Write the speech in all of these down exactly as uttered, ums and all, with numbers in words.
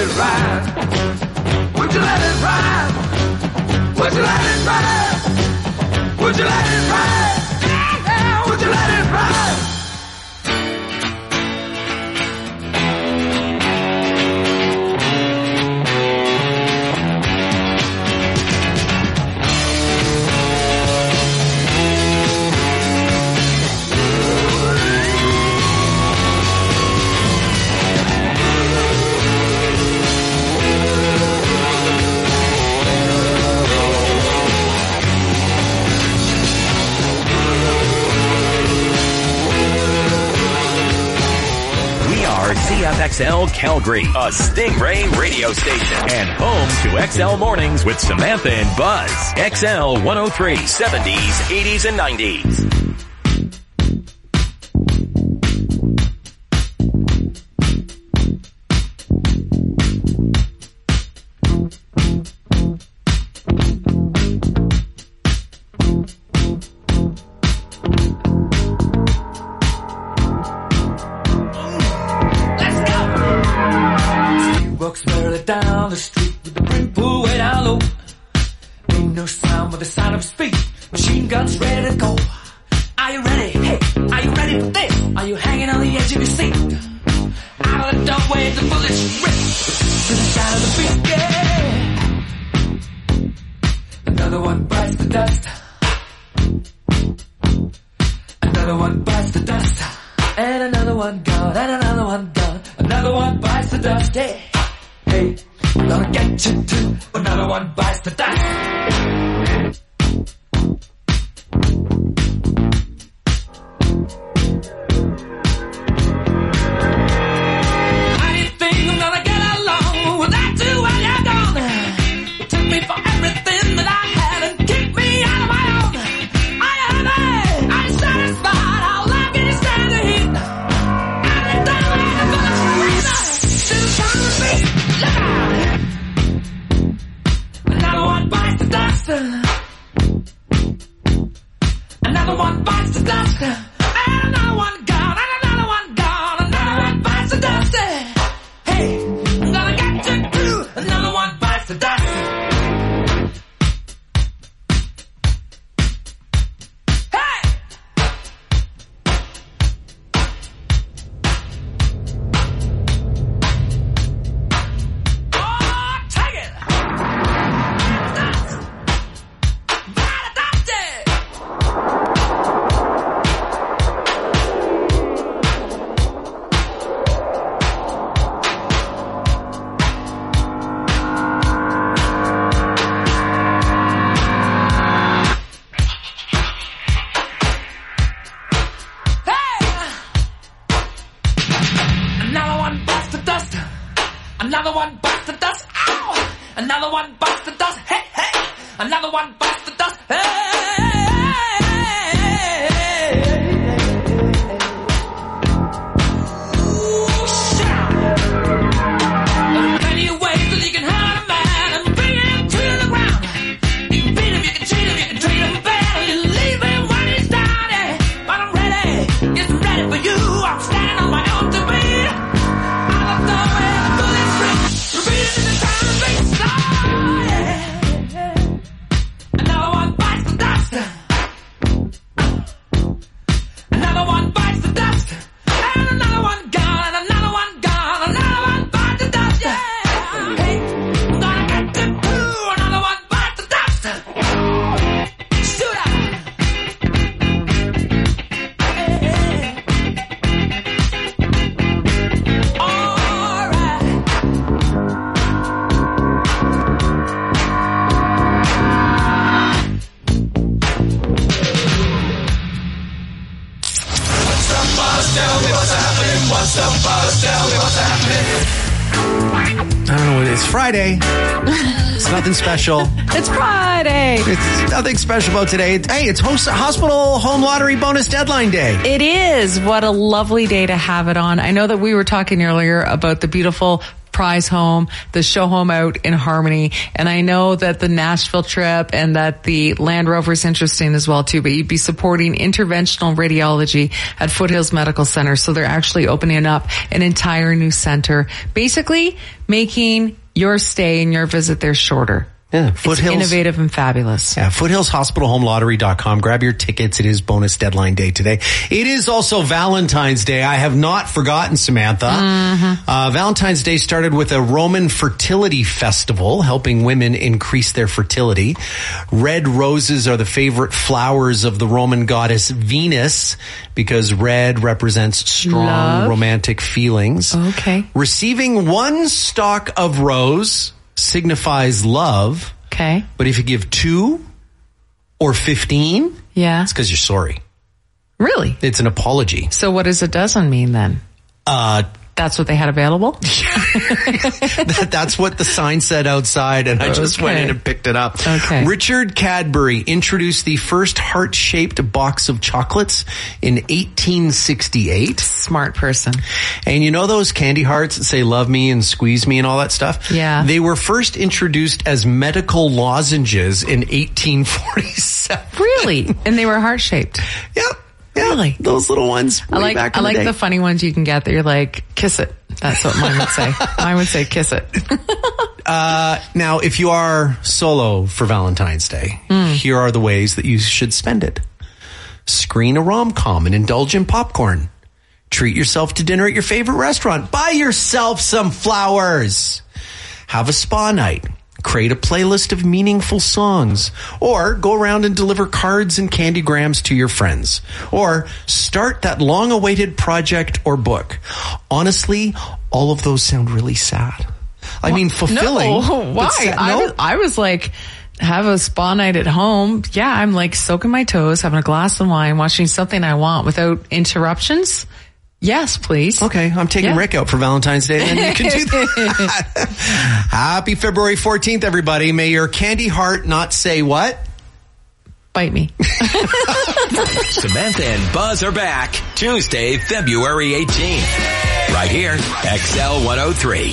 it ride? Would you let it ride? Would you let it ride? Would you let it ride? Yeah, would you let it ride? C F X L Calgary, a Stingray radio station, and home to X L Mornings with Samantha and Buzz. X L one oh three, seventies, eighties, and nineties. Down the street with the brim pulled way down low. Ain't no sound but the sound of speed. Machine guns ready to go. Are you ready? Hey, are you ready for this? Are you hanging on the edge of your seat? Out of the doorway, the bullets rip to the sound of the beat. Yeah. Another one bites the dust. Another one bites the dust. And another one gone. And another one gone. Another one bites the dust. Yeah. Hey, I'm gonna get you too. Another one bites the dust. How do you think I'm gonna get along without you when you're gone? You took me for everything that I had and kicked me out of my own. Are you happy? Are you satisfied? How long can you stand the heat? Are you done with the bullets from me? Still trying to beat. Another one bites the dust. Another one bites the dust. And another one gone. And another one gone. Another one bites the dust. Hey, I'm gonna get you too. Another one bites the dust. Another one bites the dust. Ow! Another one bites the dust. Hey, hey! Another one bites the dust. Hey! Ooh, shout! There are plenty of ways that you can hurt a man and bring him to the ground. You can beat him, you can cheat him, you can treat him bad, you leave him when he's down. Yeah. But I'm ready, yes, I'm ready for you. I'm standing on my own to beat. Another one bites the dust. Another one bites the dust. And another one gone. And another one gone. Another one bites the dust. Yeah. Hey, I'm gonna get them too. Another one bites the dust. Shoot up. Hey, hey. All right. Tell me what's happening. What's the buzz? Tell me what's happening. I don't know what it is. Friday. It's nothing special. It's Friday. It's nothing special about today. Hey, it's host- Hospital Home Lottery Bonus Deadline Day. It is. What a lovely day to have it on. I know that we were talking earlier about the beautiful prize home, the show home out in Harmony. And I know that the Nashville trip and that the Land Rover is interesting as well too, but you'd be supporting interventional radiology at Foothills Medical Center. So they're actually opening up an entire new center, basically making your stay and your visit there shorter. Yeah, Foothills. It's innovative and fabulous. Yeah, foothills hospital home lottery dot com. Grab your tickets. It is bonus deadline day today. It is also Valentine's Day. I have not forgotten, Samantha. Mm-hmm. Uh, Valentine's Day started with a Roman fertility festival, helping women increase their fertility. Red roses are the favorite flowers of the Roman goddess Venus because red represents strong Love. romantic feelings. Okay. Receiving one stalk of rose signifies love. Okay. But if you give two or fifteen, yeah, it's because you're sorry. Really? It's an apology. So what does a dozen mean then? Uh, That's what they had available? that, that's what the sign said outside, and I just Okay. went in and picked it up. Okay. Richard Cadbury introduced the first heart-shaped box of chocolates in eighteen sixty-eight. Smart person. And you know those candy hearts that say love me and squeeze me and all that stuff? Yeah. They were first introduced as medical lozenges in eighteen forty-seven. Really? And they were heart-shaped? Yep. Yeah, Really? those little ones. I like back I in like the, the day. funny ones you can get that you're like, kiss it. That's what mine would say. Mine would say kiss it. uh, now, if you are solo for Valentine's Day, mm. here are the ways that you should spend it. Screen a rom-com and indulge in popcorn. Treat yourself to dinner at your favorite restaurant. Buy yourself some flowers. Have a spa night. Create a playlist of meaningful songs, or go around and deliver cards and candygrams to your friends, or start that long-awaited project or book. Honestly, all of those sound really sad. I mean, fulfilling. No, why? Sad, I, no? was, I was like, have a spa night at home. Yeah, I'm like soaking my toes, having a glass of wine, watching something I want without interruptions. Yes, please. Okay, I'm taking Yeah. Rick out for Valentine's Day, and you can do that. Happy February fourteenth, everybody. May your candy heart not say what? Bite me. Samantha and Buzz are back Tuesday, February eighteenth. Right here, X L one oh three.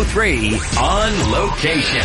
three on location.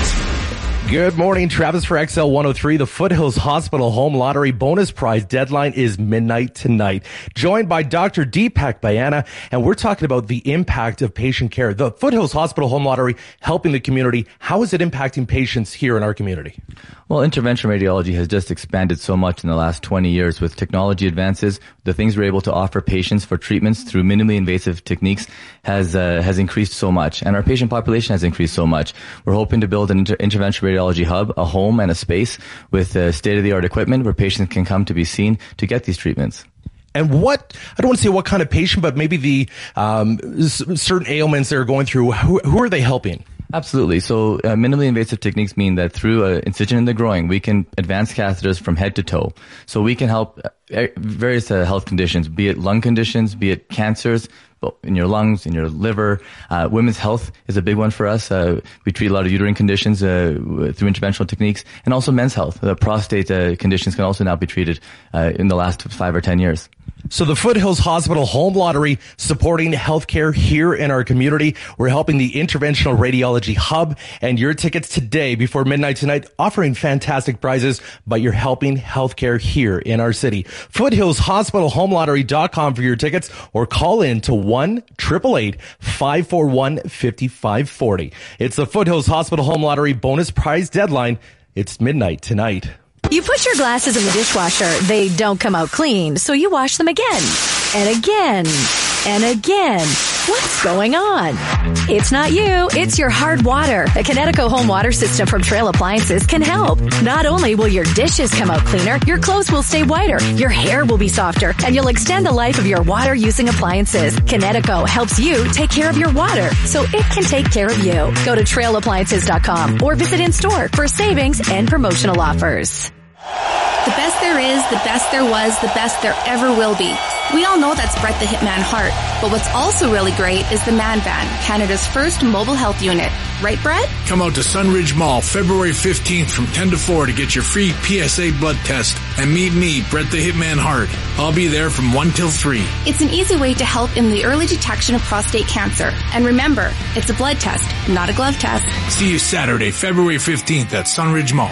Good morning, Travis for X L one oh three. The Foothills Hospital Home Lottery bonus prize deadline is midnight tonight. Joined by Doctor Deepak Bayana, and we're talking about the impact of patient care. The Foothills Hospital Home Lottery helping the community. How is it impacting patients here in our community? Well, interventional radiology has just expanded so much in the last twenty years with technology advances. The things we're able to offer patients for treatments through minimally invasive techniques has uh, has increased so much, and our patient population has increased so much. We're hoping to build an inter- interventional radiology hub, a home and a space with uh, state-of-the-art equipment where patients can come to be seen to get these treatments. And what, I don't want to say what kind of patient, but maybe the um, s- certain ailments they're going through, who, who are they helping? Absolutely. So uh, minimally invasive techniques mean that through an incision in the groin, we can advance catheters from head to toe. So we can help uh, various uh, health conditions, be it lung conditions, be it cancers, in your lungs, in your liver. Uh, women's health is a big one for us. Uh, we treat a lot of uterine conditions uh, through interventional techniques, and also men's health. The prostate uh, conditions can also now be treated uh, in the last five or ten years. So the Foothills Hospital Home Lottery supporting healthcare here in our community. We're helping the Interventional Radiology Hub, and your tickets today before midnight tonight, offering fantastic prizes, but you're helping healthcare here in our city. Foothills Hospital Home Lottery dot com for your tickets, or call in to one eight eight eight, five four one, five five four zero. It's the Foothills Hospital Home Lottery bonus prize deadline. It's midnight tonight. You put your glasses in the dishwasher, they don't come out clean, so you wash them again, and again, and again. What's going on? It's not you, it's your hard water. A Kinetico home water system from Trail Appliances can help. Not only will your dishes come out cleaner, your clothes will stay whiter, your hair will be softer, and you'll extend the life of your water-using appliances. Kinetico helps you take care of your water, so it can take care of you. Go to trail appliances dot com or visit in-store for savings and promotional offers. The best there is, the best there was, the best there ever will be. We all know that's Brett the Hitman Hart, but what's also really great is the Man Van, Canada's first mobile health unit. Right, Brett? Come out to Sunridge Mall February fifteenth from ten to four to get your free P S A blood test and meet me, Brett the Hitman Hart. I'll be there from one till three. It's an easy way to help in the early detection of prostate cancer. And remember, it's a blood test, not a glove test. See you Saturday, February fifteenth at Sunridge Mall.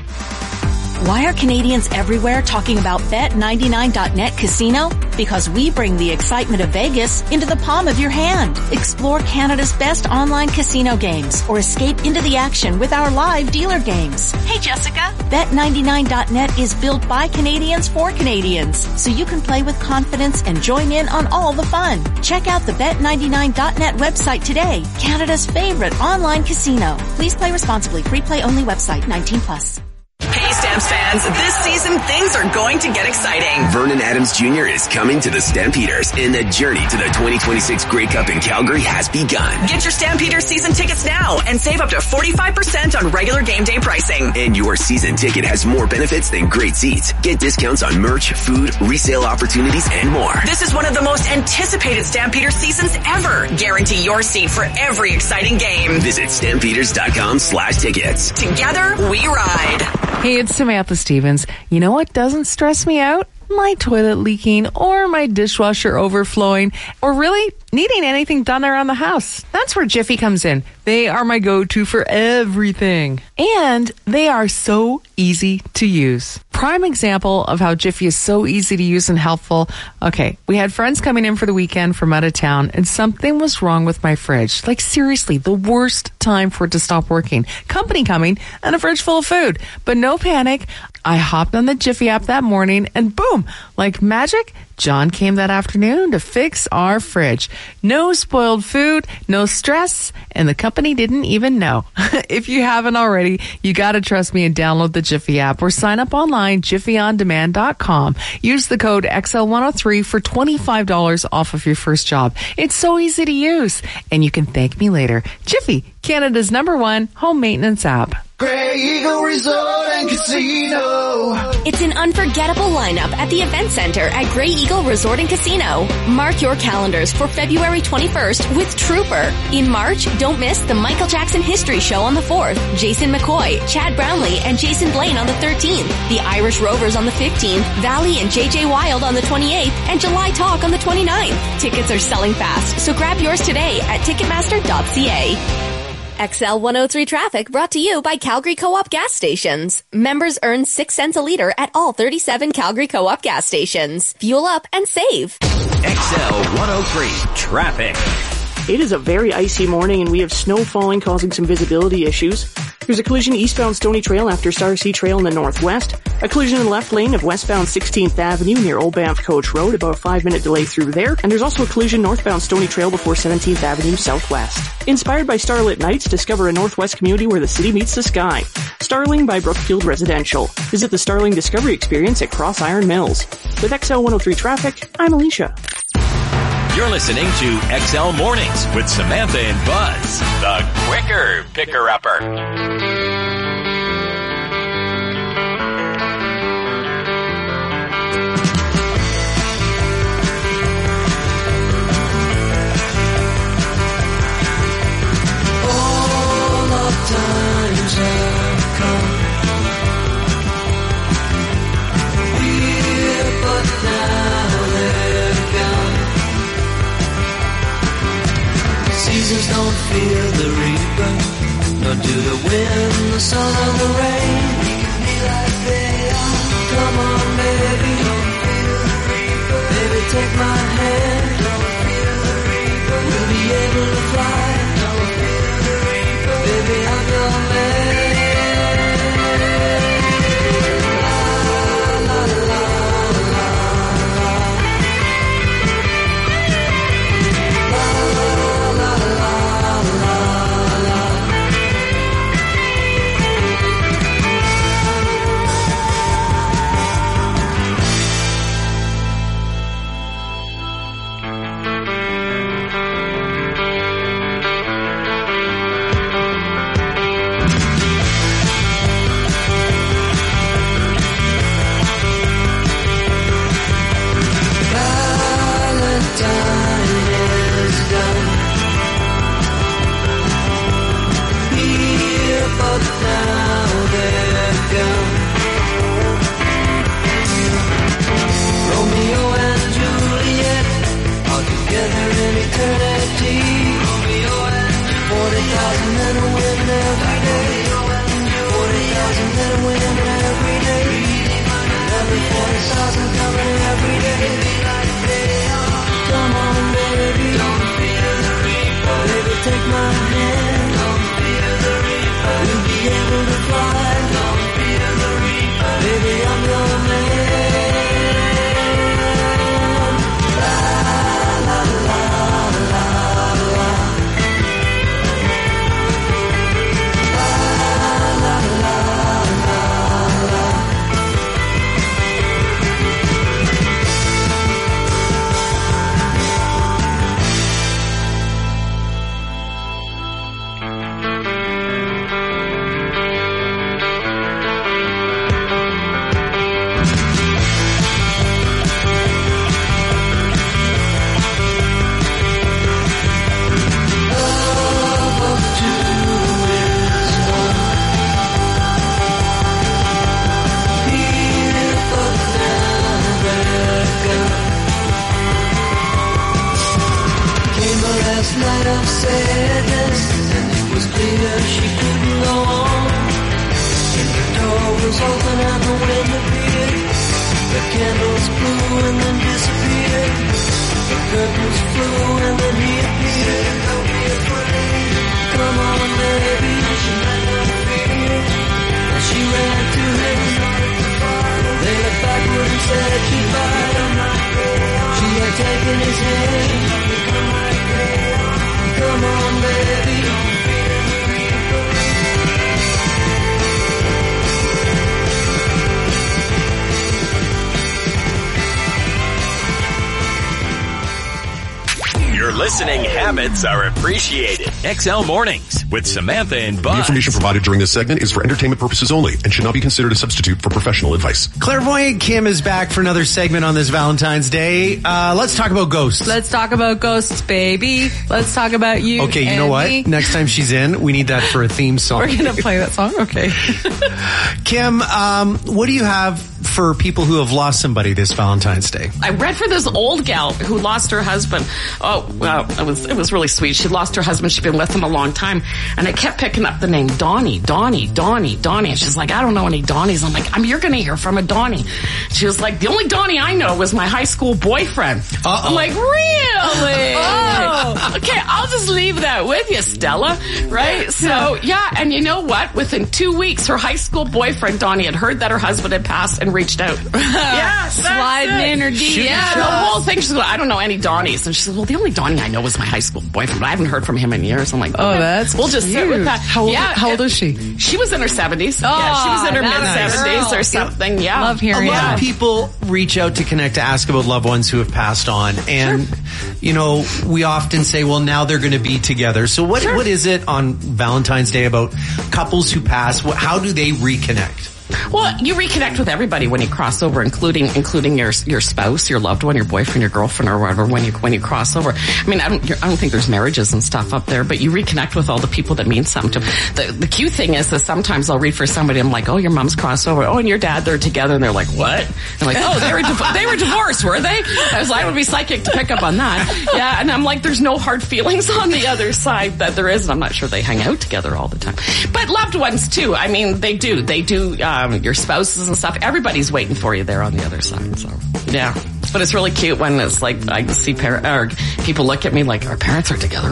Why are Canadians everywhere talking about bet ninety-nine dot net Casino? Because we bring the excitement of Vegas into the palm of your hand. Explore Canada's best online casino games or escape into the action with our live dealer games. Hey Jessica, bet ninety-nine dot net is built by Canadians for Canadians, so you can play with confidence and join in on all the fun. Check out the bet ninety-nine dot net website today, Canada's favorite online casino. Please play responsibly. Free play only website, nineteen plus. Hey Stamps fans, this season things are going to get exciting. Vernon Adams Junior is coming to the Stampeders, and the journey to the twenty twenty-six Grey Cup in Calgary has begun. Get your Stampeders season tickets now and save up to forty-five percent on regular game day pricing. And your season ticket has more benefits than great seats. Get discounts on merch, food, resale opportunities, and more. This is one of the most anticipated Stampeders seasons ever. Guarantee your seat for every exciting game. Visit stampeders dot com slash tickets. Together, we ride. Hey, it's Samantha Stevens. You know what doesn't stress me out? My toilet leaking or my dishwasher overflowing or really needing anything done around the house. That's where Jiffy comes in. They are my go-to for everything. And they are so easy to use. Prime example of how Jiffy is so easy to use and helpful. Okay, we had friends coming in for the weekend from out of town and something was wrong with my fridge. Like seriously, the worst time for it to stop working. Company coming and a fridge full of food. But no panic. I hopped on the Jiffy app that morning and boom, like magic, John came that afternoon to fix our fridge. No spoiled food, no stress, and the company didn't even know. If you haven't already, you gotta trust me and download the Jiffy app or sign up online, jiffy on demand dot com. Use the code X L one oh three for twenty-five dollars off of your first job. It's so easy to use, and you can thank me later. Jiffy, Canada's number one home maintenance app. Grey Eagle Resort and Casino. It's an unforgettable lineup at the Event Center at Grey Eagle Resort and Casino. Mark your calendars for February twenty-first with Trooper. In March, don't miss the Michael Jackson History Show on the fourth, Jason McCoy, Chad Brownlee, and Jason Blaine on the thirteenth, the Irish Rovers on the fifteenth, Valley and J J Wild on the twenty-eighth, and July Talk on the twenty-ninth. Tickets are selling fast, so grab yours today at ticketmaster dot c a. X L one oh three traffic brought to you by Calgary Co-op gas stations. Members earn six cents a liter at all thirty-seven Calgary Co-op gas stations. Fuel up and save. X L one oh three traffic. It is a very icy morning and we have snow falling causing some visibility issues. There's a collision eastbound Stony Trail after Star Sea Trail in the northwest. A collision in the left lane of westbound sixteenth Avenue near Old Banff Coach Road, about a five minute delay through there. And there's also a collision northbound Stony Trail before seventeenth Avenue southwest. Inspired by Starlit Nights, discover a northwest community where the city meets the sky. Starling by Brookfield Residential. Visit the Starling Discovery Experience at Cross Iron Mills. With X L one oh three Traffic, I'm Alicia. You're listening to X L Mornings with Samantha and Buzz, the quicker picker-upper. Times have come here, but now they're gone. Seasons don't fear the reaper, nor do the wind, the sun, or the rain. Leave me like they are. Come on, baby, don't fear the reaper. Baby, take my hand. Don't fear the reaper. We'll be able to fly. Don't fear the reaper. Baby, I'm your man. Listening habits are appreciated. X L Mornings with Samantha and Buzz. The information provided during this segment is for entertainment purposes only and should not be considered a substitute for professional advice. Clairvoyant Kim is back for another segment on this Valentine's Day. Uh, let's talk about ghosts. Let's talk about ghosts, baby. Let's talk about you. Okay, you and know what? me. Next time she's in, we need that for a theme song. We're going to play that song? Okay. Kim, um, what do you have for people who have lost somebody this Valentine's Day? I read for this old gal who lost her husband. Oh, well, it was it was really sweet. She lost her husband. She'd been with him a long time. And I kept picking up the name Donnie, Donnie, Donnie, Donnie. And she's like, I don't know any Donnies. I'm like, I'm, you're going to hear from a Donnie. She was like, the only Donnie I know was my high school boyfriend. Uh-oh. I'm like, really? Oh. Okay, I'll just leave that with you, Stella. Right? So, yeah. And you know what? Within two weeks, her high school boyfriend, Donnie, had heard that her husband had passed and reached out. Yeah, sliding in her D M. Yeah, the whole thing. She's like, I don't know any Donnies. And she said, well, the only Donnie I know is my high school boyfriend. I haven't heard from him in years. I'm like, oh, okay, that's we'll just cute. sit with that. How old, yeah, how old is she? She was in her seventies. Oh, yeah, she was in her mid nice. seventies or something. Yeah, love hearing A lot that. of people reach out to connect to ask about loved ones who have passed on, and sure. you know, we often say, well, now they're going to be together. So what Sure. what is it on Valentine's Day about couples who pass? What, how do they reconnect? Well, you reconnect with everybody when you cross over, including including your your spouse, your loved one, your boyfriend, your girlfriend, or whatever. When you when you cross over, I mean, I don't I don't think there's marriages and stuff up there, but you reconnect with all the people that mean something to them. The the cute thing is that sometimes I'll read for somebody. I'm like, oh, your mom's crossed over. Oh, and your dad, they're together, and they're like, what? I'm like, oh, they were div- they were divorced, were they? I was like, I would be psychic to pick up on that. Yeah, and I'm like, there's no hard feelings on the other side that there is, and I'm not sure they hang out together all the time. But loved ones too. I mean, they do. They do. Um, your spouses and stuff, everybody's waiting for you there on the other side. So, yeah. But it's really cute when it's like, I see par- or people look at me like, our parents are together.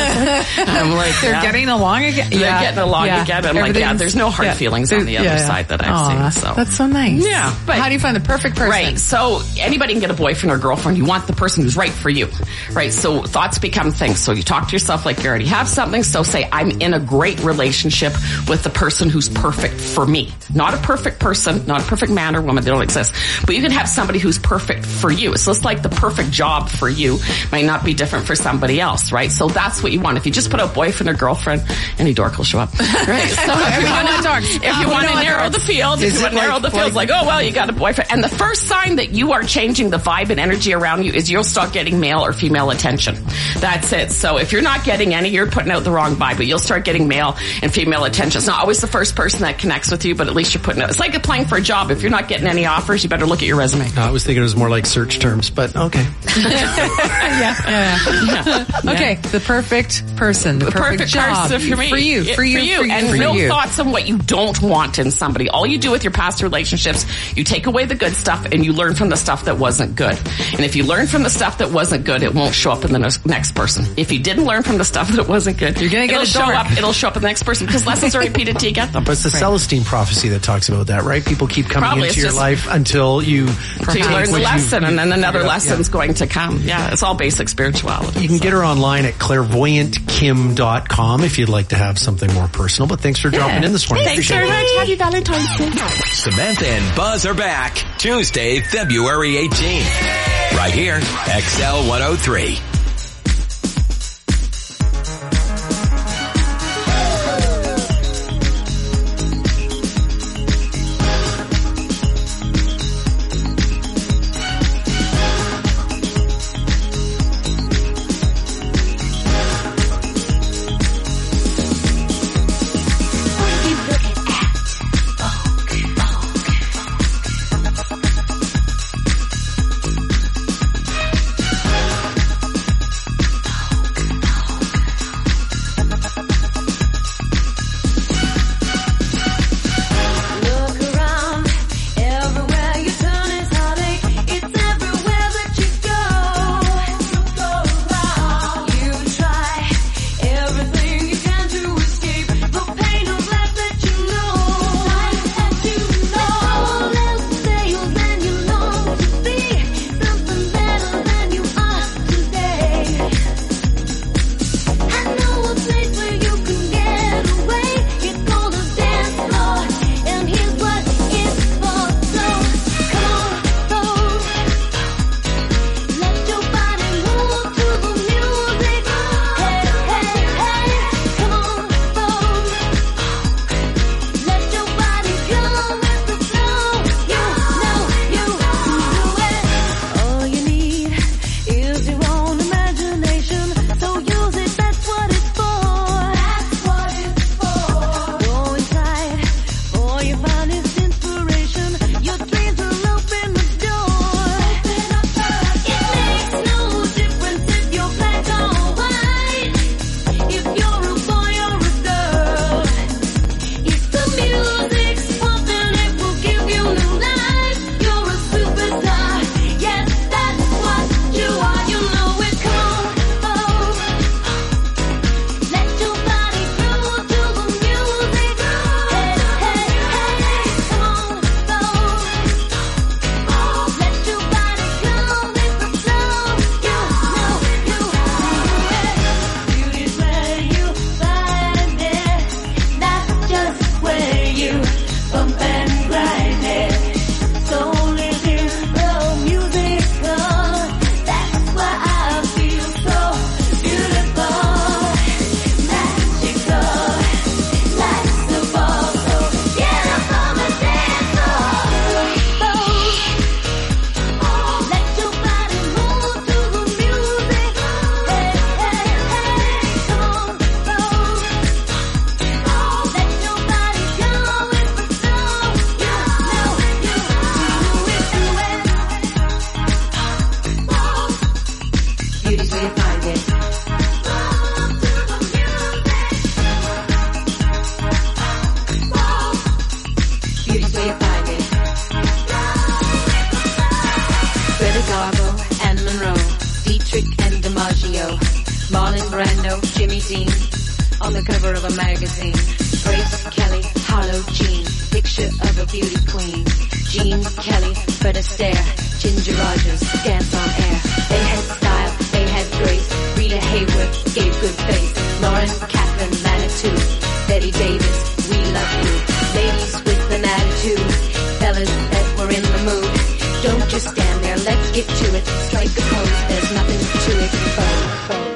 I'm like, they're yeah. getting along again. They're Yeah. getting along Yeah. again. I'm like, yeah, there's no hard yeah. feelings on the other Yeah, yeah. side that I've Aw, seen. So that's so nice. Yeah. But how do you find the perfect person? Right. So anybody can get a boyfriend or girlfriend. You want the person who's right for you. Right. So thoughts become things. So you talk to yourself like you already have something. So say, I'm in a great relationship with the person who's perfect for me. Not a perfect person, not a perfect man or woman. They don't exist. But you can have somebody who's perfect for you. It's just like the perfect job for you might not be different for somebody else, right? So that's what you want. If you just put out boyfriend or girlfriend, any dork will show up, right? So if you want to, if you want to narrow the field, if you want to narrow the field, like, oh, well, you got a boyfriend. And the first sign that you are changing the vibe and energy around you is you'll start getting male or female attention. That's it. So if you're not getting any, you're putting out the wrong vibe, but you'll start getting male and female attention. It's not always the first person that connects with you, but at least you're putting out. It's like applying for a job. If you're not getting any offers, you better look at your resume. No, I was thinking it was more like search terms, but okay. yeah, yeah, yeah. Okay, the perfect person, the, The perfect, perfect job person for me. for you, for you, for you, for you, and for no you. thoughts on what you don't want in somebody. All you do with your past relationships, you take away the good stuff and you learn from the stuff that wasn't good. And if you learn from the stuff that wasn't good, it won't show up in the next- next person. If you didn't learn from the stuff that wasn't good, you're gonna get it'll a show dork. up. It'll show up in the next person because lessons are repeated till you get them. But it's the Right. Celestine prophecy that talks about that, right? People keep coming Probably, into it's your just- life until you Till you take learn the what you- lesson, and then another Yeah. lesson's going to come. Yeah, it's all basic spirituality. You can get her online at clairvoyant kim dot com if you'd like to have something more personal. But thanks for dropping in this morning. Thanks Appreciate very it. much. Happy Valentine's Day. Samantha and Buzz are back Tuesday, February eighteenth. Right here, X L one oh three. Leo, Marlon Brando, Jimmy Dean, on the cover of a magazine. Grace Kelly, Harlow Jean, picture of a beauty queen. Jean Kelly, Fred Astaire, Ginger Rogers, dance on air. They had style, they had grace. Rita Hayworth gave good face. Lauren Catherine Manitou, Betty Davis, we love you. Ladies with an attitude, fellas that were in the mood. Don't just stand there, let's get to it. Strike a pose, there's nothing to it. Vogue, vogue.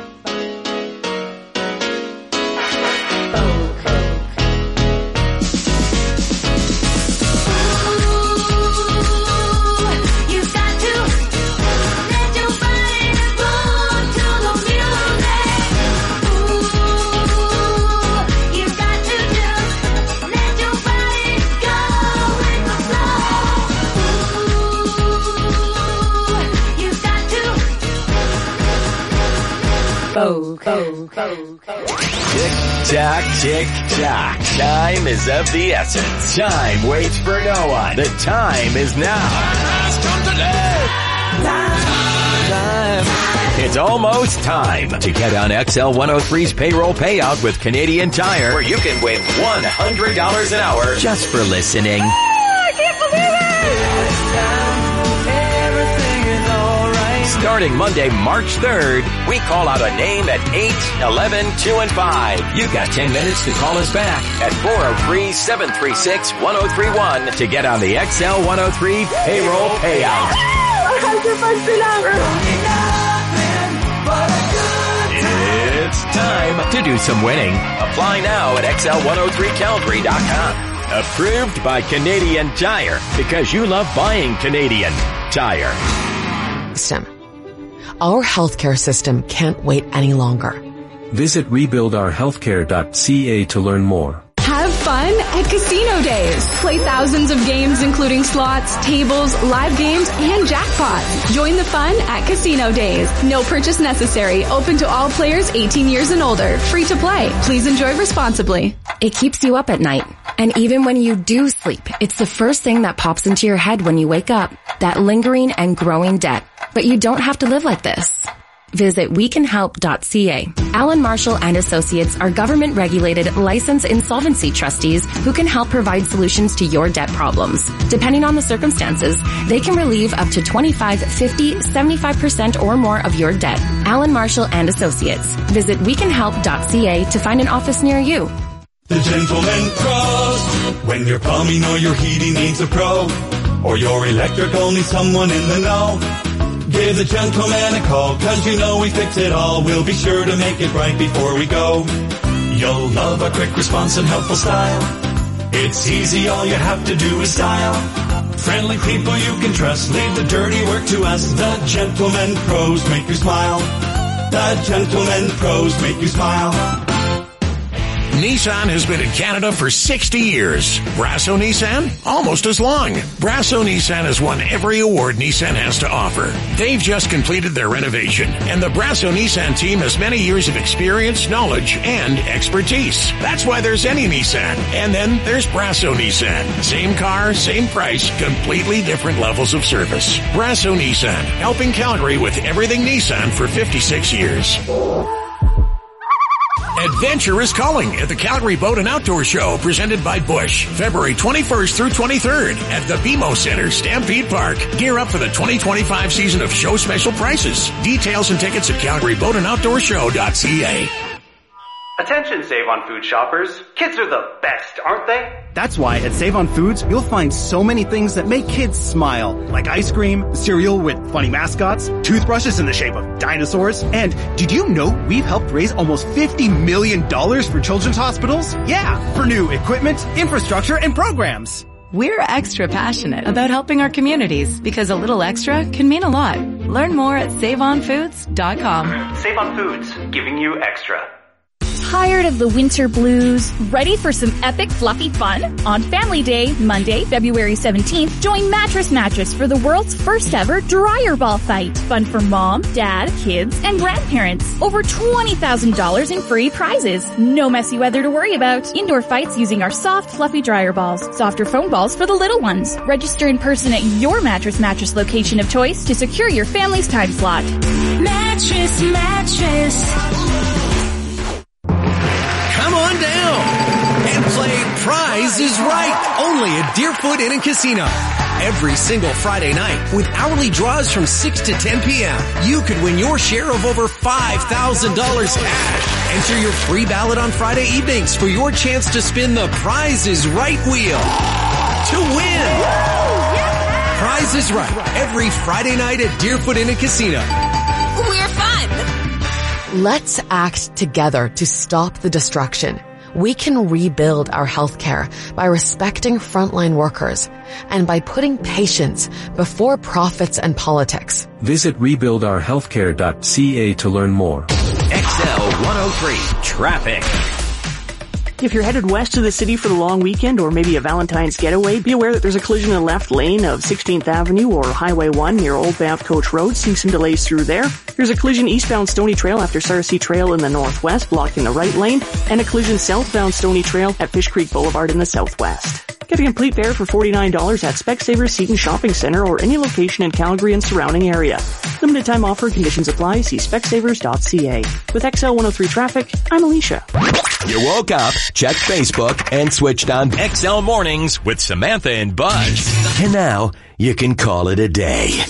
Tick tock, tick tock. Time is of the essence. Time waits for no one. The time is now. Time. It's almost time to get on X L one oh three's payroll payout with Canadian Tire, where you can win one hundred dollars an hour just for listening. I can't believe it! Starting Monday, March third, we call out a name at eight, eleven, two, and five. You've got ten minutes to call us back at four oh three, seven three six, one oh three one to get on the X L one oh three payroll payout. It's time to do some winning. Apply now at X L one oh three Calgary dot com. Approved by Canadian Tire, because you love buying Canadian Tire. System. Our healthcare system can't wait any longer. Visit rebuild our healthcare dot c a to learn more. Have fun at Casino Days. Play thousands of games including slots, tables, live games, and jackpots. Join the fun at Casino Days. No purchase necessary. Open to all players eighteen years and older. Free to play. Please enjoy responsibly. It keeps you up at night. And even when you do sleep, it's the first thing that pops into your head when you wake up. That lingering and growing debt. But you don't have to live like this. Visit we can help dot c a. Allen Marshall and Associates are government-regulated, licensed insolvency trustees who can help provide solutions to your debt problems. Depending on the circumstances, they can relieve up to twenty-five, fifty, seventy-five percent or more of your debt. Allen Marshall and Associates. Visit we can help dot c a to find an office near you. The Gentleman Pros. When your plumbing or your heating needs a pro, or your electrical needs someone in the know, give the Gentleman a call, cause you know we fix it all. We'll be sure to make it right before we go. You'll love our quick response and helpful style. It's easy, all you have to do is dial. Friendly people you can trust, leave the dirty work to us. The Gentleman Pros make you smile. The Gentleman Pros make you smile. Nissan has been in Canada for sixty years. Brasso Nissan, almost as long. Brasso Nissan has won every award Nissan has to offer. They've just completed their renovation, and the Brasso Nissan team has many years of experience, knowledge, and expertise. That's why there's any Nissan. And then there's Brasso Nissan. Same car, same price, completely different levels of service. Brasso Nissan, helping Calgary with everything Nissan for fifty-six years. Adventure is calling at the Calgary Boat and Outdoor Show, presented by Busch, February twenty-first through twenty-third at the B M O Center, Stampede Park. Gear up for the twenty twenty-five season of show special prices. Details and tickets at Calgary Boat and Outdoor Show dot c a. Attention Save On Food shoppers. Kids are the best, aren't they? That's why at Save On Foods, you'll find so many things that make kids smile. Like ice cream, cereal with funny mascots, toothbrushes in the shape of dinosaurs. And did you know we've helped raise almost fifty million dollars for children's hospitals? Yeah, for new equipment, infrastructure, and programs. We're extra passionate about helping our communities because a little extra can mean a lot. Learn more at save on foods dot com. Save On Foods, giving you extra. Tired of the winter blues? Ready for some epic fluffy fun? On Family Day, Monday, February seventeenth, join Mattress Mattress for the world's first ever dryer ball fight. Fun for mom, dad, kids, and grandparents. Over twenty thousand dollars in free prizes. No messy weather to worry about. Indoor fights using our soft, fluffy dryer balls. Softer foam balls for the little ones. Register in person at your Mattress Mattress location of choice to secure your family's time slot. Mattress, mattress. Come on down and play Prize is Right, only at Deerfoot Inn and Casino. Every single Friday night, with hourly draws from six to ten p.m., you could win your share of over five thousand dollars cash. Enter your free ballot on Friday evenings for your chance to spin the Prize is Right wheel to win. Prize is Right, every Friday night at Deerfoot Inn and Casino. We're fun! Let's act together to stop the destruction. We can rebuild our healthcare by respecting frontline workers and by putting patients before profits and politics. Visit rebuild our healthcare dot c a to learn more. X L one oh three Traffic. If you're headed west to the city for the long weekend or maybe a Valentine's getaway, be aware that there's a collision in the left lane of sixteenth Avenue or Highway one near Old Banff Coach Road. Seeing some delays through there. There's a collision eastbound Stony Trail after Sarcee Trail in the northwest, blocking the right lane, and a collision southbound Stony Trail at Fish Creek Boulevard in the southwest. Get a complete pair for forty-nine dollars at Specsavers Seton Shopping Center or any location in Calgary and surrounding area. Limited time offer, conditions apply. See specsavers dot c a. With X L one oh three Traffic, I'm Alicia. You woke up, checked Facebook, and switched on X L Mornings with Samantha and Buzz. And now, you can call it a day.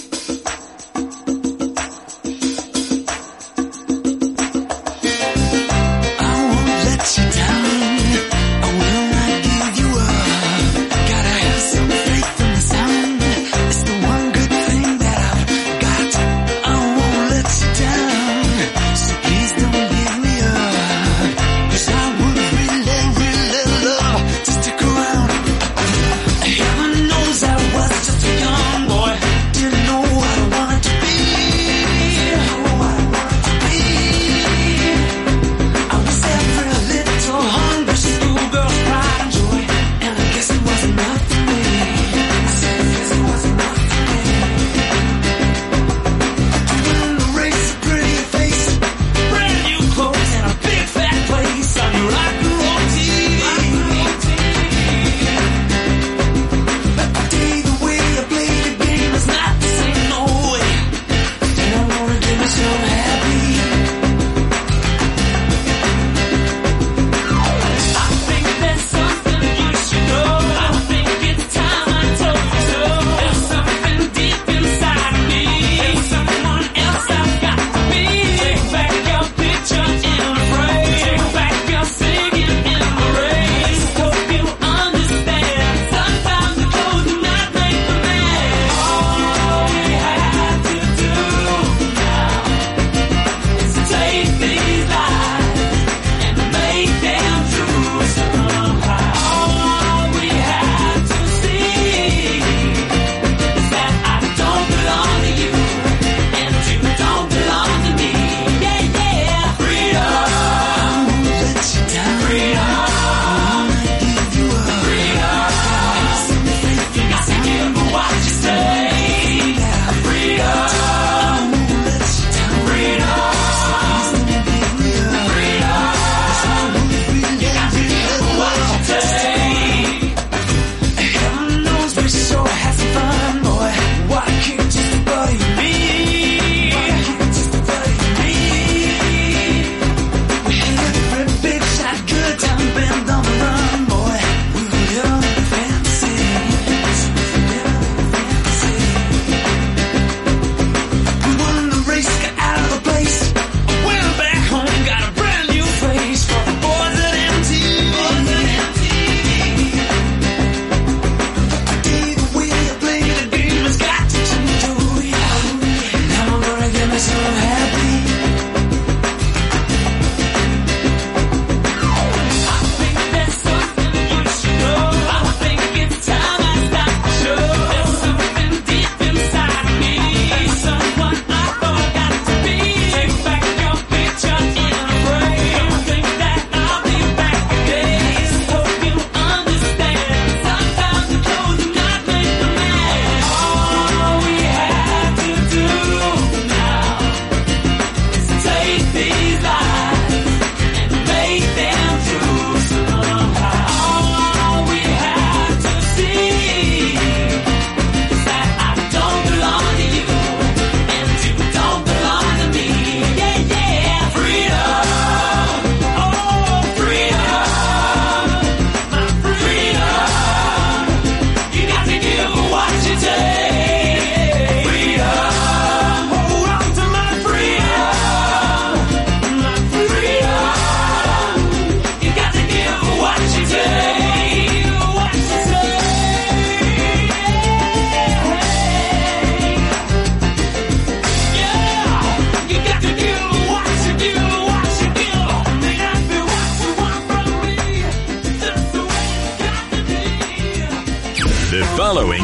Heaven knows I was just a young boy, didn't know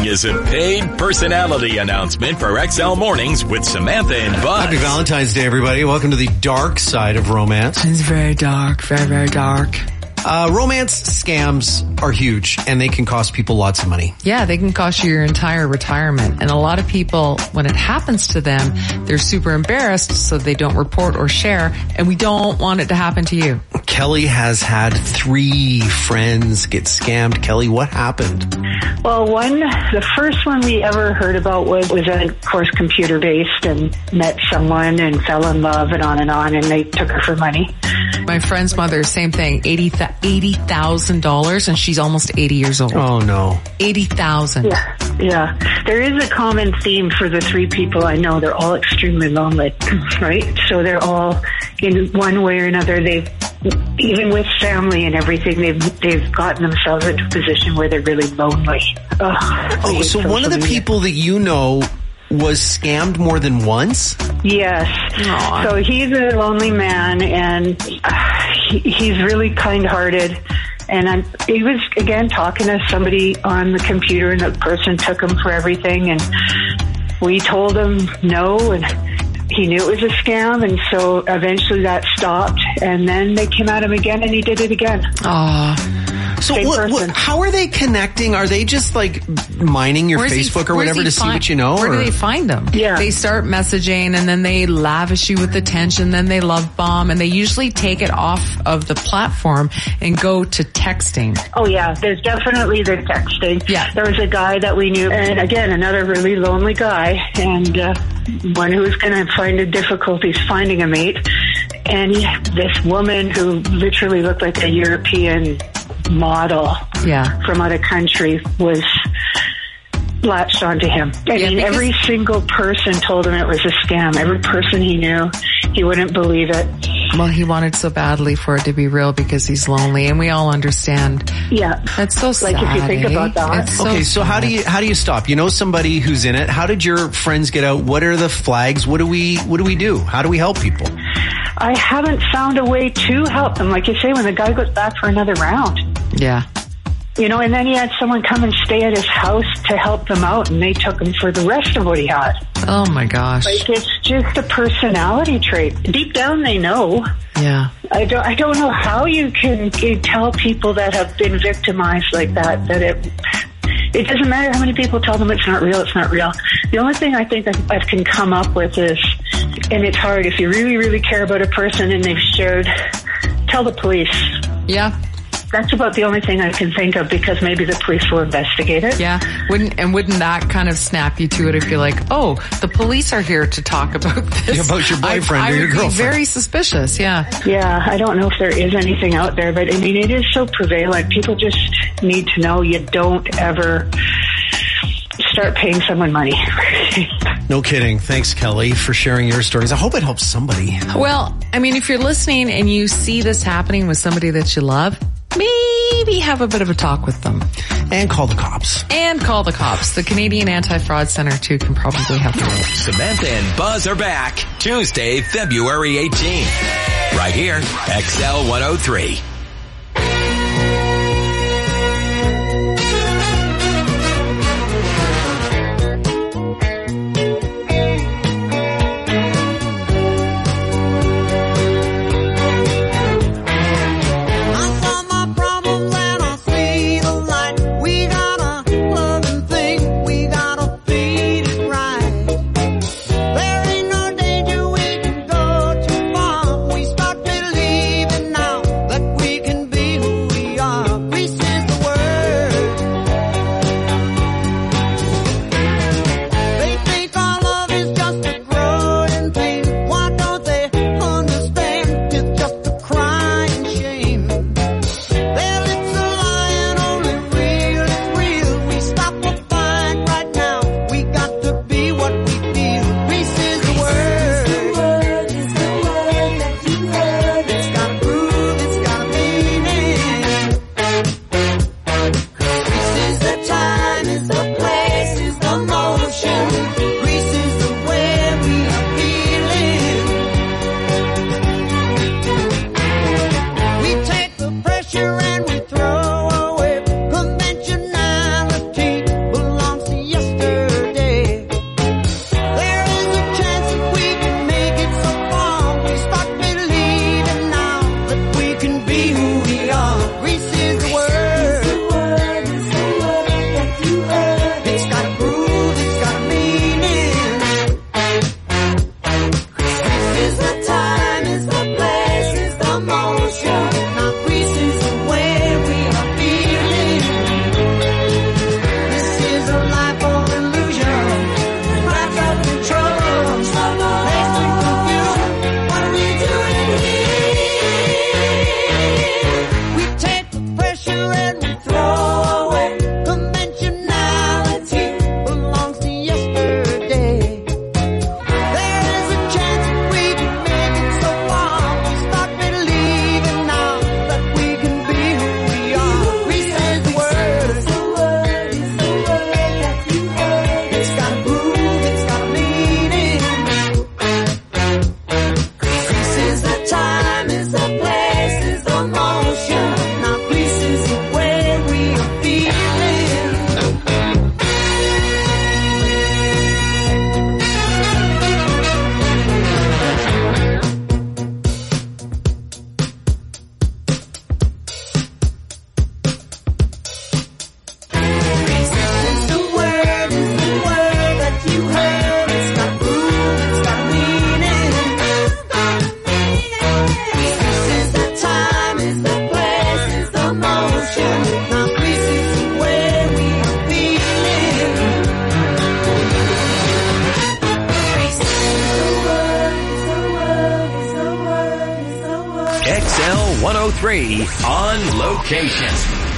is a paid personality announcement for X L Mornings with Samantha and Buzz. Happy Valentine's Day, everybody. Welcome to the dark side of romance. It's very dark, very, very dark. Uh, romance scams are huge, and they can cost people lots of money. Yeah, they can cost you your entire retirement. And a lot of people, when it happens to them, they're super embarrassed, so they don't report or share, and we don't want it to happen to you. Kelly has had three friends get scammed. Kelly, what happened? Well, one, the first one we ever heard about was, was of course, computer-based, and met someone and fell in love and on and on, and they took her for money. My friend's mother, same thing, eighty thousand dollars, and she's almost eighty years old. Oh, no. eighty thousand dollars. Yeah, yeah. There is a common theme for the three people I know. They're all extremely lonely, right? So they're all, in one way or another, they've, even with family and everything, they've they've gotten themselves into a position where they're really lonely. Ugh, oh, so one of the media. people that you know was scammed more than once? Yes. Aww. So he's a lonely man, and uh, he, he's really kind-hearted. And I'm, he was, again, talking to somebody on the computer, and the person took him for everything. And we told him no, and he knew it was a scam. And so eventually that stopped. And then they came at him again, and he did it again. Aww. So what, what, how are they connecting? Are they just like mining your Facebook he, or whatever to see find, what you know? Where or? do they find them? Yeah. They start messaging, and then they lavish you with attention, then they love bomb, and they usually take it off of the platform and go to texting. Oh yeah, there's definitely the texting. Yeah. There was a guy that we knew, and again, another really lonely guy, and uh, one who was going to find the difficulties finding a mate. And he, this woman who literally looked like a European model yeah. from out of country was latched onto him. I yeah, mean, every single person told him it was a scam. Every person he knew, he wouldn't believe it. Well, he wanted so badly for it to be real because he's lonely, and we all understand. Yeah. That's so sad. Like if you think eh? about that. So okay, so sad. how do you how do you stop? You know somebody who's in it. How did your friends get out? What are the flags? What do we what do we do? How do we help people? I haven't found a way to help them. Like you say, when the guy goes back for another round. Yeah. You know, and then he had someone come and stay at his house to help them out, and they took him for the rest of what he had. Oh my gosh. Like, it's just a personality trait. Deep down they know. Yeah. I don't, I don't know how you can, can tell people that have been victimized like that, that it, it doesn't matter how many people tell them it's not real, it's not real. The only thing I think I, I can come up with is, and it's hard, if you really, really care about a person and they've shared, tell the police. Yeah. That's about the only thing I can think of, because maybe the police will investigate it. Yeah. Wouldn't, and wouldn't that kind of snap you to it if you're like, oh, the police are here to talk about this? Yeah, about your boyfriend I, or your I would girlfriend. be very suspicious, yeah. Yeah, I don't know if there is anything out there, but I mean, it is so prevalent. People just need to know you don't ever start paying someone money. No kidding. Thanks, Kelly, for sharing your stories. I hope it helps somebody. Well, I mean, if you're listening and you see this happening with somebody that you love, maybe have a bit of a talk with them. And call the cops. And call the cops. The Canadian Anti-Fraud Center, too, can probably help you. Samantha and Buzz are back Tuesday, February eighteenth. Right here, X L one oh three. That we one oh three on location.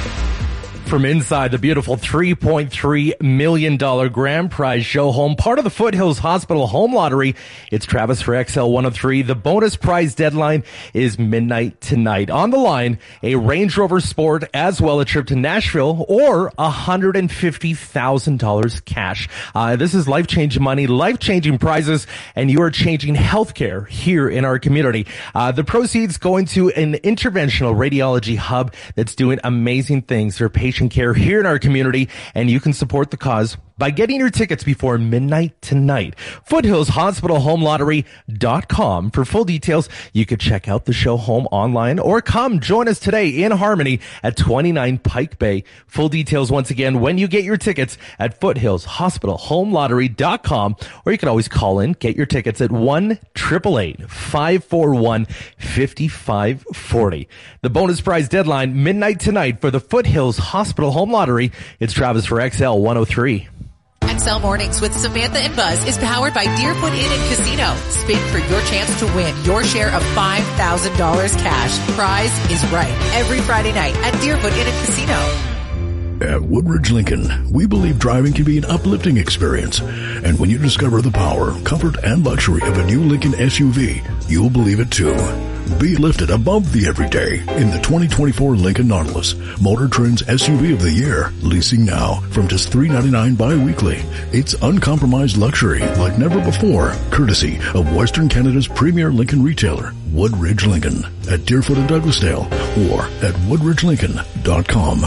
From inside the beautiful three point three million dollars grand prize show home, part of the Foothills Hospital Home Lottery, it's Travis for X L one oh three. The bonus prize deadline is midnight tonight. On the line, a Range Rover Sport, as well a trip to Nashville, or one hundred fifty thousand dollars cash. Uh, this is life-changing money, life-changing prizes, and you are changing healthcare here in our community. Uh, the proceeds going to an interventional radiology hub that's doing amazing things for patients care here in our community, and you can support the cause by getting your tickets before midnight tonight. Foothills Hospital Home Lottery dot com. For full details, you could check out the show home online or come join us today in Harmony at twenty-nine Pike Bay. Full details once again when you get your tickets at Foothills Hospital Home Lottery dot com, or you can always call in, get your tickets at one eight eight eight, five four one, five five four zero. The bonus prize deadline midnight tonight for the Foothills Hospital Home Lottery. It's Travis for X L one oh three. X L Mornings with Samantha and Buzz is powered by Deerfoot Inn and Casino. Spin for your chance to win your share of five thousand dollars cash. Prize is right every Friday night at Deerfoot Inn and Casino. At Woodridge Lincoln, we believe driving can be an uplifting experience. And when you discover the power, comfort, and luxury of a new Lincoln S U V, you'll believe it too. Be lifted above the everyday in the twenty twenty-four Lincoln Nautilus, Motor Trend's S U V of the year, leasing now from just three dollars and ninety-nine cents bi-weekly. It's uncompromised luxury like never before, courtesy of Western Canada's premier Lincoln retailer, Woodridge Lincoln, at Deerfoot and Douglasdale, or at woodridge lincoln dot com.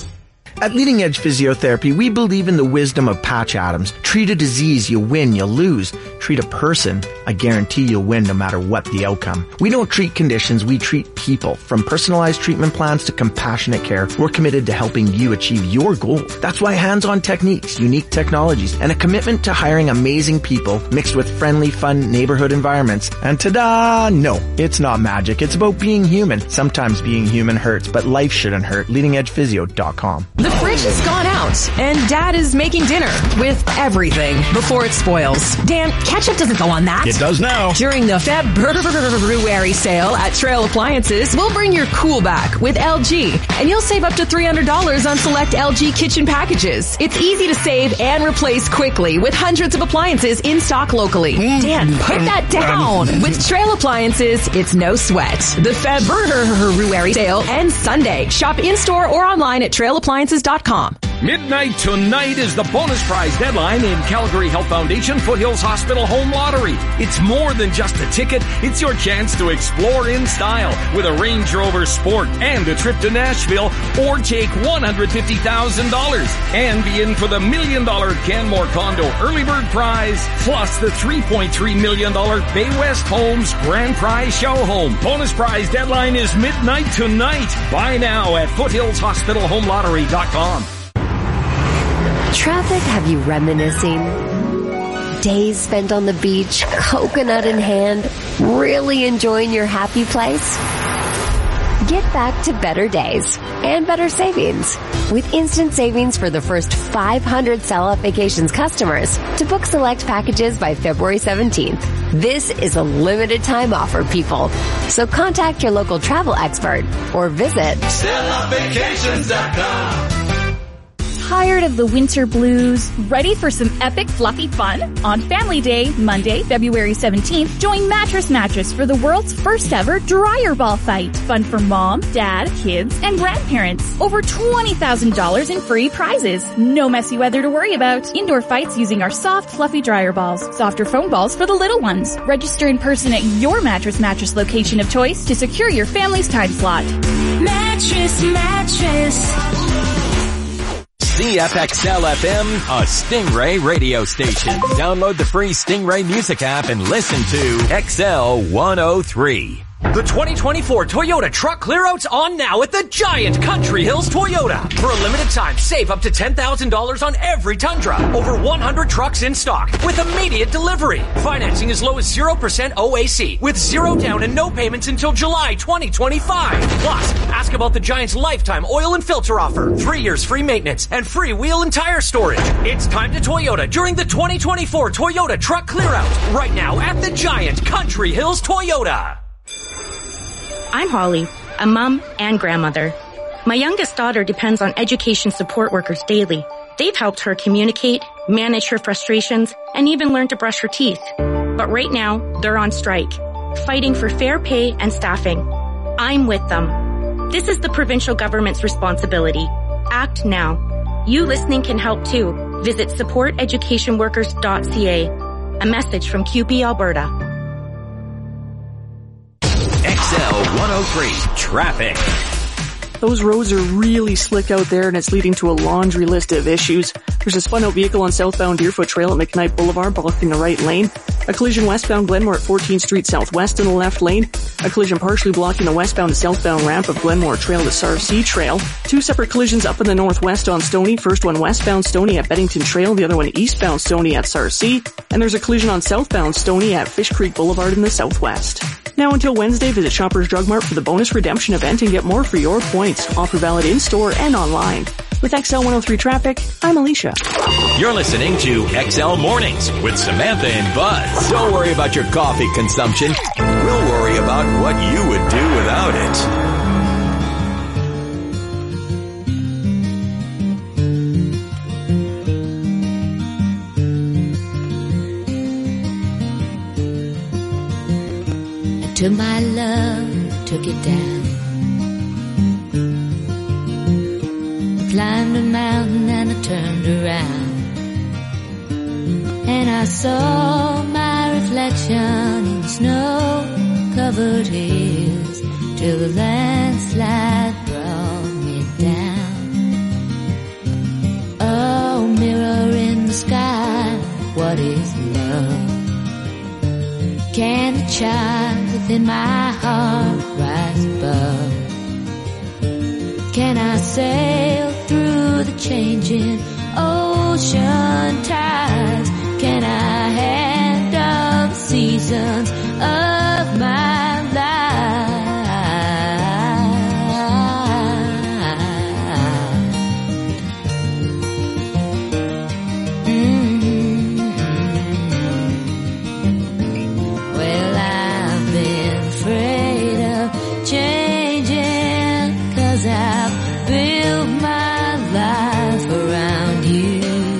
At Leading Edge Physiotherapy, we believe in the wisdom of Patch Adams. Treat a disease, you win, you lose. Treat a person, I guarantee you'll win no matter what the outcome. We don't treat conditions, we treat people. From personalized treatment plans to compassionate care, we're committed to helping you achieve your goal. That's why hands-on techniques, unique technologies, and a commitment to hiring amazing people mixed with friendly, fun neighborhood environments. And ta-da! No, it's not magic. It's about being human. Sometimes being human hurts, but life shouldn't hurt. leading edge physio dot com. The fridge has gone out, and Dad is making dinner with everything before it spoils. Dan, ketchup doesn't go on that. It does now. During the February sale at Trail Appliances, we'll bring your cool back with L G, and you'll save up to three hundred dollars on select L G kitchen packages. It's easy to save and replace quickly with hundreds of appliances in stock locally. Dan, put that down. With Trail Appliances, it's no sweat. The February sale ends Sunday. Shop in-store or online at trail appliances dot com. Midnight tonight is the bonus prize deadline in Calgary Health Foundation Foothills Hospital Home Lottery. It's more than just a ticket. It's your chance to explore in style with a Range Rover Sport and a trip to Nashville, or take one hundred fifty thousand dollars and be in for the million dollar Canmore Condo early bird prize, plus the three point three million dollars Bay West Homes grand prize show home. Bonus prize deadline is midnight tonight. Buy now at foothills hospital home lottery dot com. Traffic have you reminiscing? Days spent on the beach, coconut in hand, really enjoying your happy place? Get back to better days and better savings with instant savings for the first five hundred Sell Out Vacations customers to book select packages by February seventeenth. This is a limited time offer, people. So contact your local travel expert or visit sell out vacations dot com. Tired of the winter blues? Ready for some epic fluffy fun? On Family Day, Monday, February seventeenth, join Mattress Mattress for the world's first ever dryer ball fight. Fun for mom, dad, kids, and grandparents. Over twenty thousand dollars in free prizes. No messy weather to worry about. Indoor fights using our soft, fluffy dryer balls. Softer foam balls for the little ones. Register in person at your Mattress Mattress location of choice to secure your family's time slot. Mattress Mattress. C F X L F M, a Stingray radio station. Download the free Stingray music app and listen to X L one oh three. The twenty twenty-four Toyota Truck Clearout's on now at the Giant Country Hills Toyota. For a limited time, save up to ten thousand dollars on every Tundra. Over one hundred trucks in stock with immediate delivery. Financing as low as zero percent O A C with zero down and no payments until July twenty twenty-five. Plus, ask about the Giant's lifetime oil and filter offer. Three years free maintenance and free wheel and tire storage. It's time to Toyota during the twenty twenty-four Toyota Truck Clearout. Right now at the Giant Country Hills Toyota. I'm Holly. a mom, and grandmother. My youngest daughter depends on education support workers daily. They've helped her communicate, manage her frustrations, and even learn to brush her teeth. But right now, they're on strike, fighting for fair pay and staffing. I'm with them. This is the provincial government's responsibility. Act now. You listening can help too. Visit support education workers dot c a. A message from Q P Alberta. X L one oh three Traffic. Those roads are really slick out there, and it's leading to a laundry list of issues. There's a spun-out vehicle on southbound Deerfoot Trail at McKnight Boulevard blocking the right lane. A collision westbound Glenmore at fourteenth Street Southwest in the left lane. A collision partially blocking the westbound to southbound ramp of Glenmore Trail to Sarcee Trail. Two separate collisions up in the northwest on Stoney. First one westbound Stoney at Beddington Trail, the other one eastbound Stoney at Sarcee. And there's a collision on southbound Stoney at Fish Creek Boulevard in the southwest. Now until Wednesday, visit Shoppers Drug Mart for the bonus redemption event and get more for your points. Offer valid in-store and online. With X L one oh three Traffic, I'm Alicia. You're listening to X L Mornings with Samantha and Buzz. Don't worry about your coffee consumption. We'll worry about what you would do without it. To my love, took it down. I climbed a mountain and I turned around, and I saw my reflection in snow-covered hills till the landslide brought me down. Oh, mirror in the sky, what is love? Can the child within my heart rise above? Can I sail through the changing ocean tides? Can I handle the seasons of my life? Mm-hmm. Well, I've been afraid of changing, 'cause I've built my life around you.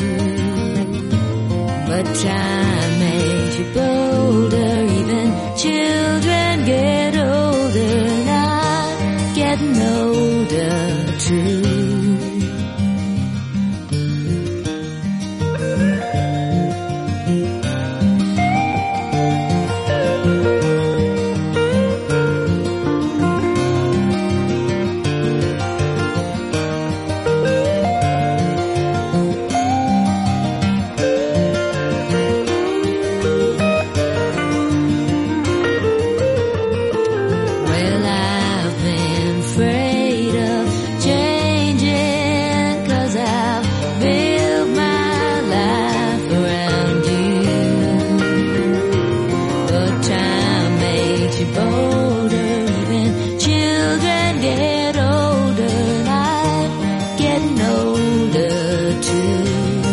But time makes you bolder, even children get older, and I'm getting older too. Well, I've been afraid of changing, 'cause I've built my life around you. But time makes you bolder, even children get older, and I'm getting older too.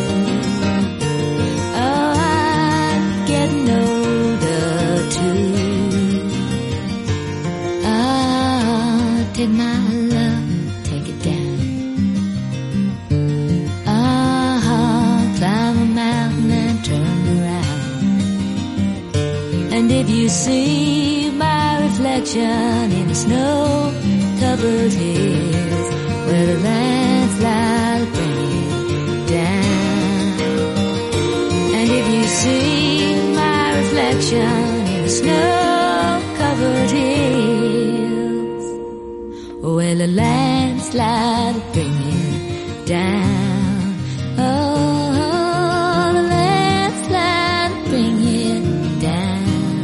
Oh, I'm getting older too. Ah, take my love, take it down. Ah, climb a mountain and turn around. And if you see my reflection in the snow-covered hills, where the landslide bring it down. And if you see my reflection in the snow-covered hills, well, a landslide will bring you down. Oh, the landslide will bring you down.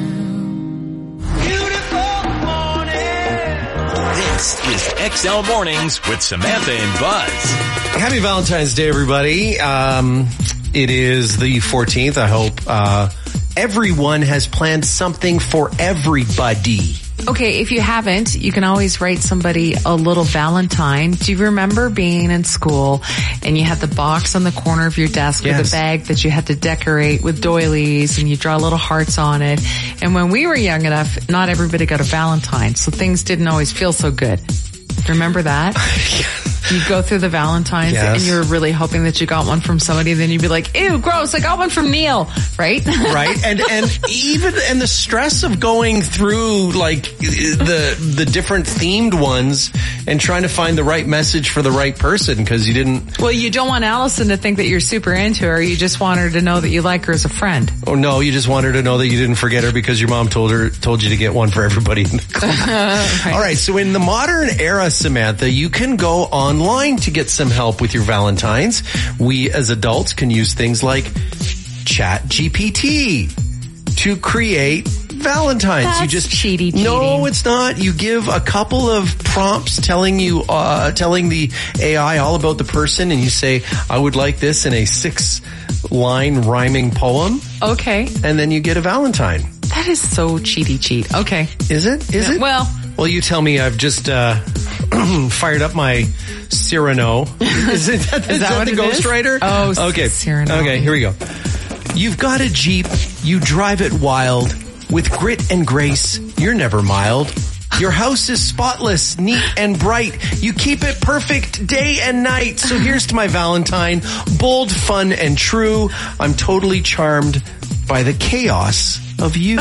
This is X L Mornings with Samantha and Buzz. Happy Valentine's Day, everybody. Um, it is the fourteenth. I hope uh, everyone has planned something for everybody. Okay, if you haven't, you can always write somebody a little Valentine. Do you remember being in school and you had the box on the corner of your desk Yes. with a bag that you had to decorate with doilies and you draw little hearts on it? And when we were young enough, not everybody got a Valentine, so things didn't always feel so good. Remember that? You go through the Valentines Yes. and you were really hoping that you got one from somebody, then you'd be like, ew, gross, I got one from Neil, right? Right. And, and even, and the stress of going through like the, the different themed ones and trying to find the right message for the right person because you didn't. Well, you don't want Allison to think that you're super into her. You just want her to know that you like her as a friend. Oh no, you just want her to know that you didn't forget her because your mom told her, told you to get one for everybody in the class. Right. All right. So in the modern era, Samantha, you can go online to get some help with your Valentines. We as adults can use things like Chat G P T to create Valentines. That's you just cheaty cheating. No, it's not. You give a couple of prompts telling you, uh, telling the A I all about the person, and you say, I would like this in a six line rhyming poem. Okay. And then you get a Valentine. That is so cheaty cheat. Okay. Is it? Is Yeah, it? well, Well, you tell me. I've just uh, fired up my Cyrano. Is, it, that, is, that that what the it is? Ghostwriter? Oh, okay. Cyrano. Okay, here we go. You've got a Jeep. You drive it wild. With grit and grace, you're never mild. Your house is spotless, neat and bright. You keep it perfect day and night. So here's to my Valentine. Bold, fun, and true. I'm totally charmed by the chaos of you.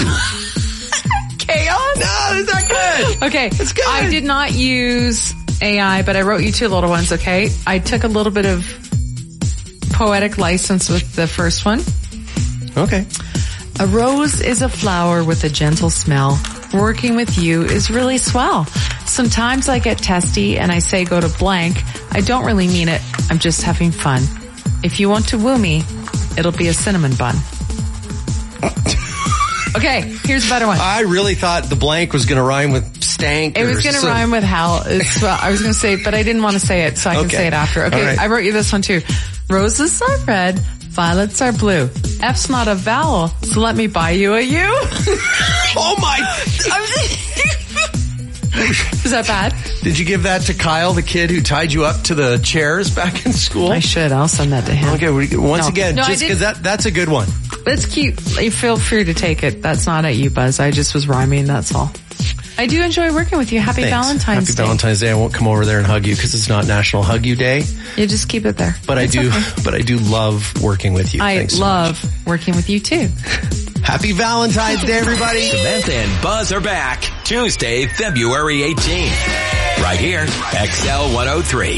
Chaos? No, is that good? Okay. It's good. I did not use A I, but I wrote you two little ones, okay? I took a little bit of poetic license with the first one. Okay. A rose is a flower with a gentle smell. Working with you is really swell. Sometimes I get testy and I say go to blank. I don't really mean it. I'm just having fun. If you want to woo me, it'll be a cinnamon bun. Okay, here's a better one. I really thought the blank was going to rhyme with stank. It was going to some- rhyme with hell. It's, well, I was going to say, but I didn't want to say it, so I can Okay. say it after. Okay, All right. I wrote you this one too. Roses are red, violets are blue. F's not a vowel, so let me buy you a U. Oh my! Is that bad? Did you give that to Kyle, the kid who tied you up to the chairs back in school? I should. I'll send that to him. Okay, we- once No. again, No, I just because didn't- that, that's a good one. It's cute. You feel free to take it. That's not at you, Buzz. I just was rhyming, that's all. I do enjoy working with you. Happy Thanks. Valentine's Happy Day. Valentine's Day. I won't come over there and hug you because it's not National Hug You Day. You just keep it there. But It's I do, okay. but I do love working with you. I Thanks so love working with you too. much. Happy Valentine's Day, everybody. Samantha and Buzz are back Tuesday, February eighteenth. Right here, X L one oh three.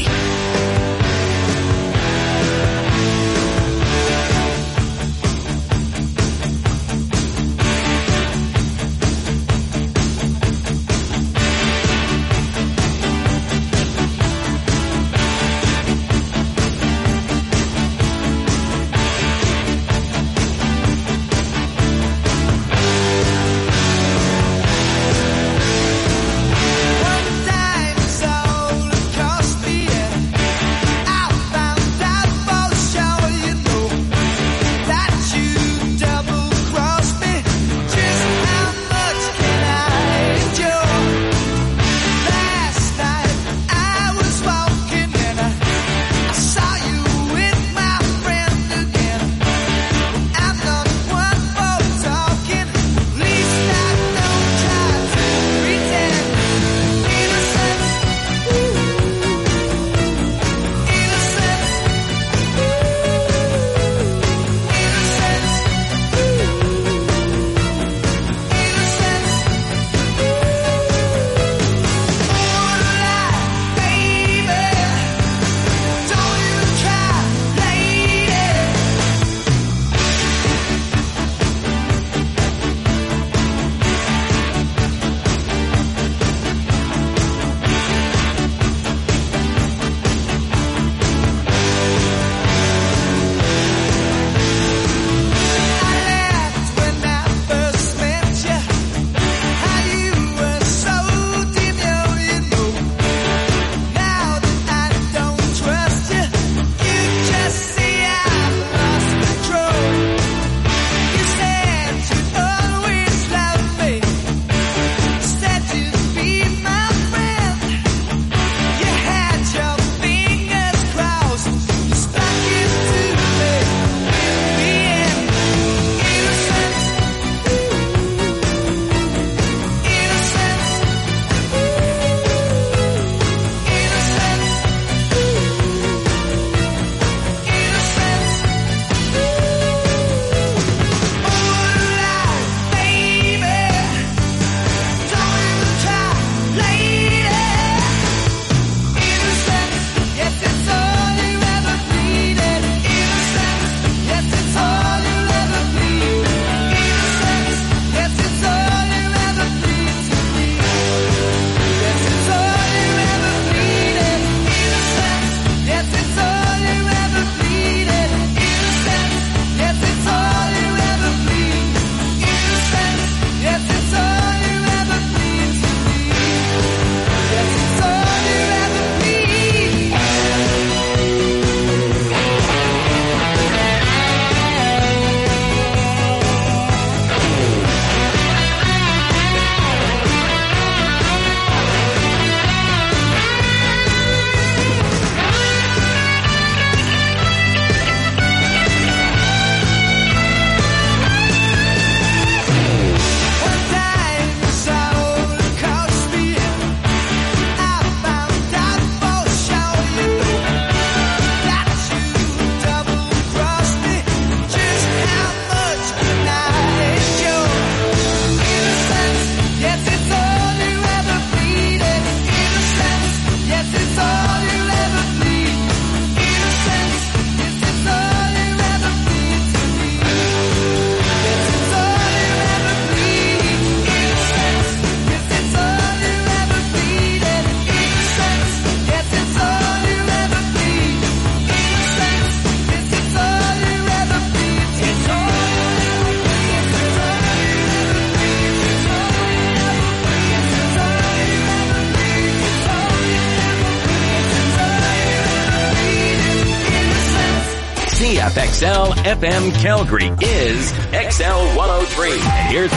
C F X L F M Calgary is X L one oh three. And here's